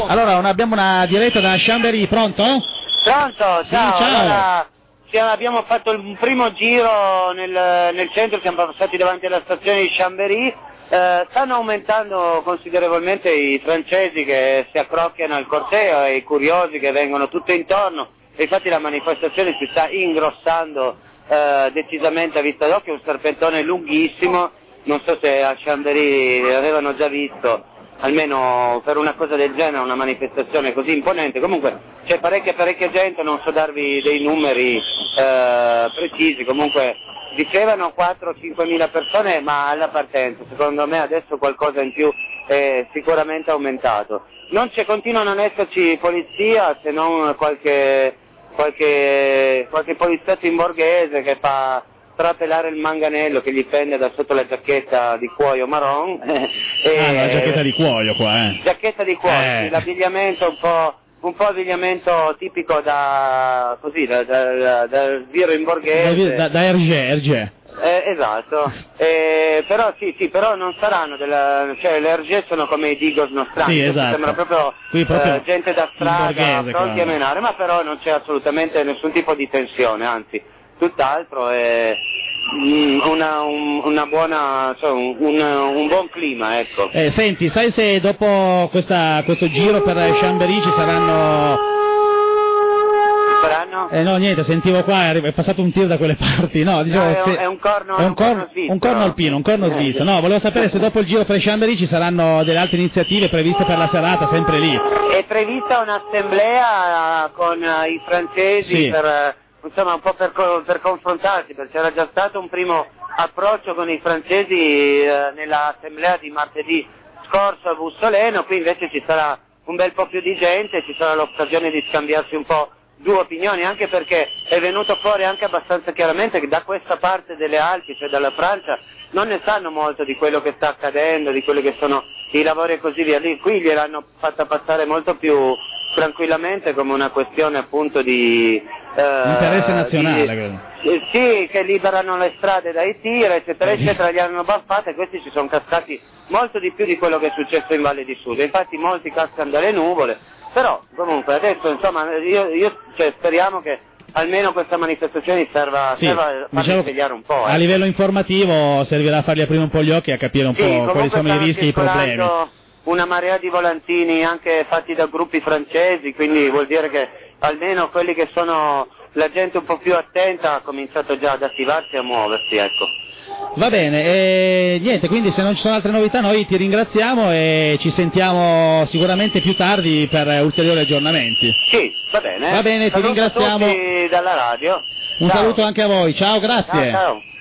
Allora, abbiamo una diretta da Chambéry, pronto? Pronto, ciao. Sì, ciao. Allora, abbiamo fatto il primo giro nel centro, siamo passati davanti alla stazione di Chambéry. Stanno aumentando considerevolmente i francesi che si accrocchiano al corteo e i curiosi che vengono tutto intorno. E infatti la manifestazione si sta ingrossando decisamente a vista d'occhio, un serpentone lunghissimo. Non so se a Chambéry avevano già visto, almeno per una cosa del genere, una manifestazione così imponente. Comunque c'è parecchia gente, non so darvi dei numeri precisi, comunque dicevano 4-5 mila persone, ma alla partenza, secondo me adesso qualcosa in più è sicuramente aumentato. Continua a non esserci polizia, se non qualche poliziotto in borghese che fa trapelare il manganello che gli pende da sotto la giacchetta di cuoio marron. La giacchetta di cuoio qua, Giacchetta di cuoio, sì, l'abbigliamento un po' abbigliamento tipico da viro in borghese. Da Hergé. Esatto, però però non saranno cioè le Hergé sono come i Digos nostrani, sì, esatto. Sembra proprio gente da strada, pronti a menare, ma però non c'è assolutamente nessun tipo di tensione, anzi, tutt'altro è una buona, cioè un buon clima, ecco. Senti, sai se dopo questo giro per Chambéry ci saranno... no, niente, sentivo qua, è passato un tiro da quelle parti, no, dicevo, è un corno svizzero. Un corno alpino, un corno svizzero, no, volevo sapere se dopo il giro per Chambéry ci saranno delle altre iniziative previste per la serata, sempre lì. È prevista un'assemblea con i francesi, sì, insomma un po' per confrontarsi, perché c'era già stato un primo approccio con i francesi nell'assemblea di martedì scorso a Bussoleno, qui invece ci sarà un bel po' più di gente, ci sarà l'occasione di scambiarsi un po' due opinioni, anche perché è venuto fuori anche abbastanza chiaramente che da questa parte delle Alpi, cioè dalla Francia, non ne sanno molto di quello che sta accadendo, di quelli che sono i lavori e così via. Lì, qui gliel'hanno fatta passare molto più tranquillamente come una questione appunto di interesse nazionale. Sì, che liberano le strade dai tir, eccetera, eccetera, li hanno baffate e questi ci sono cascati molto di più di quello che è successo in Valle di Susa. Infatti molti cascano dalle nuvole. Però comunque adesso insomma io speriamo che almeno questa manifestazione serva a farli svegliare un po'. A livello informativo servirà a fargli aprire un po' gli occhi e a capire un po' quali sono i rischi e i problemi. Una marea di volantini anche fatti da gruppi francesi, quindi vuol dire che almeno quelli che sono la gente un po' più attenta ha cominciato già ad attivarsi e a muoversi, ecco. Va bene, niente, quindi se non ci sono altre novità noi ti ringraziamo e ci sentiamo sicuramente più tardi per ulteriori aggiornamenti. Sì, va bene. Va bene, ti ringraziamo. Tutti dalla radio. Un saluto anche a voi, ciao, grazie. Ciao.